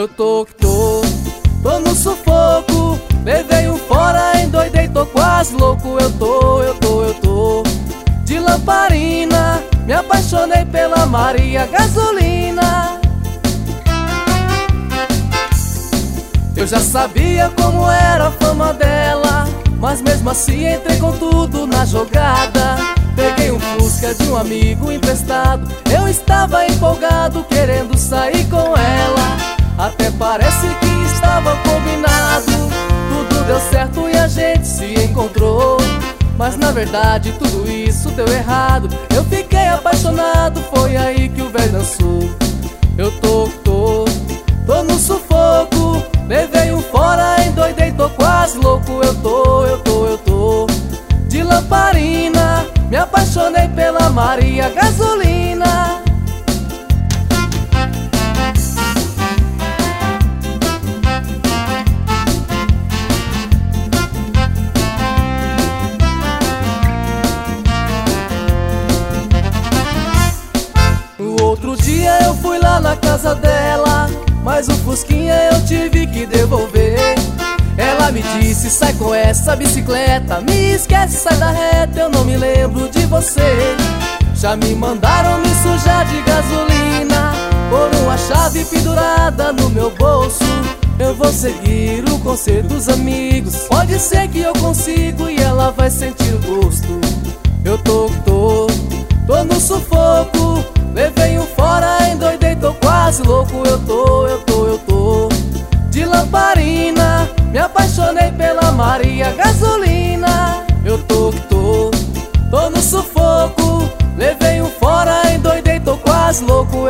Eu tô que tô no sufoco. Levei um fora, endoidei, tô quase louco. Eu tô de lamparina. Me apaixonei pela Maria Gasolina. Eu já sabia como era a fama dela, mas mesmo assim entrei com tudo na jogada. Peguei um Fusca de um amigo emprestado. Eu estava empolgado, querendo sair com ela. Até parece que estava combinado. Tudo deu certo e a gente se encontrou, mas na verdade tudo isso deu errado. Eu fiquei apaixonado, foi aí que o velho dançou. Eu tô no sufoco. Levei um fora, endoidei, tô quase louco. Eu tô de lamparina. Me apaixonei pela Maria Gasolina. No outro dia eu fui lá na casa dela, mas o Fusquinha eu tive que devolver. Ela me disse: sai com essa bicicleta, me esquece, sai da reta, eu não me lembro de você. Já me mandaram me sujar de gasolina, por uma chave pendurada no meu bolso. Eu vou seguir o conselho dos amigos, pode ser que eu consigo e ela vai sentir o gosto. Eu tô no sufoco. Levei um fora, endoidei, tô quase louco. Eu tô de lamparina. Me apaixonei pela Maria Gasolina. Eu tô no sufoco. Levei um fora, endoidei, tô quase louco.